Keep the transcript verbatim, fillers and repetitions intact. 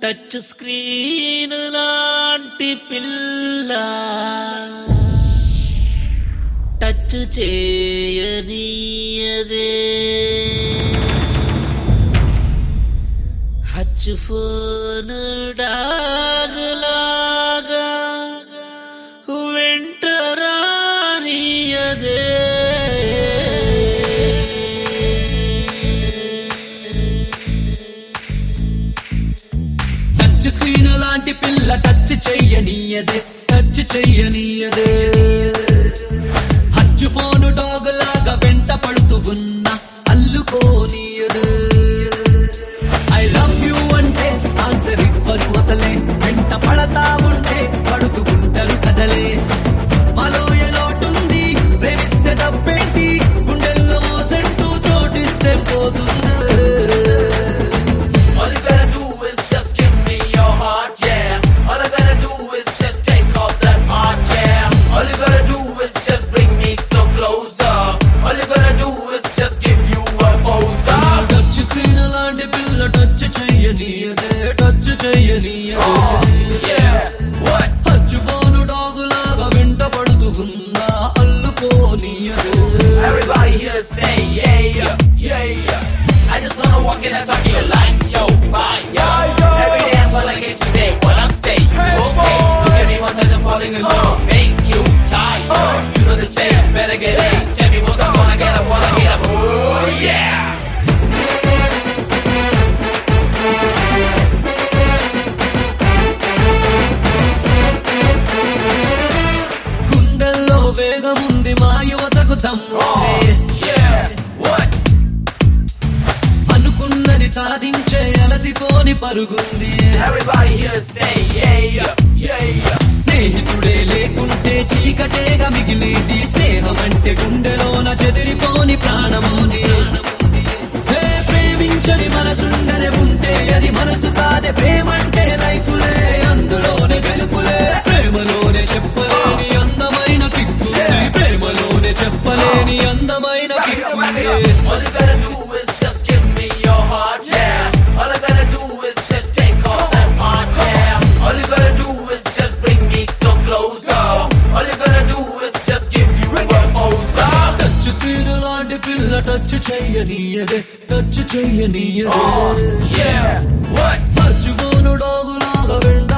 Touch screen లాంటి పిల్ల touch చేయనీయదే హచ్ phone డాగలాగా వెంట రానీయదే టచ్ స్క్రీన్ లాంటి పిల్ల టచ్ చెయ్యనీయదే టచ్ చెయ్యనీయదే హచ్ ఫోన్ డాగ్ లాగా వెంట పడుతూ ఉన్నా అల్లుకోనీయదే ఐ లవ్ యూ అంటే ఆన్సర్ ఇవ్వరు అసలే వెంట పడతా ఉంటే పడుతూ ఉంటారు కదలే మాలో ఎలోటుంది ప్రేమిస్తే తప్పేంటి గుండెల్లో మోసంటూ చోటిస్తే పోతుంది టచ్ చెయ్యనీయదే టచ్ చెయ్యనీయదే హచ్ ఫోన్ డాగ్ లాగా వెంట పడుతూ ఉన్నా అల్లుకోనీయదే. Everybody here say yeah, yeah, yeah, yeah. I just wanna walk in and talk to you like Joe fine. Every day I'm gonna get you there. What I'm saying, okay. Look at me one touch I'm falling in love. Make you tired. You know the saying, better get it. Tell me what's I'm gonna get up, wanna get up. Oh yeah. వేగముంది మా యువతకు దమ్ముంది అనుకున్నది సాధించే అలసిపోని పరుగుంది స్నేహితుడే లేకుంటే చీకటేగా మిగిలేది స్నేహం అంటే గుండెలోన చెదిరిపోని ప్రాణముంది ప్రేమించని మనసుండలే ఉంటే అది మనసు కాదే ప్రేమంటే లైఫ్లే అందులోనే గెలుపులే ప్రేమలోనే చెప్పలేని అందమైన కిక్కులే ప్రేమలోనే చెప్పలేని అందమైన కిక్కులే పిల్ల టచ్ చెయ్యనీయదే టచ్ చెయ్యనీయదే హచ్ ఫోన్ డాగ్ లాగా వెంట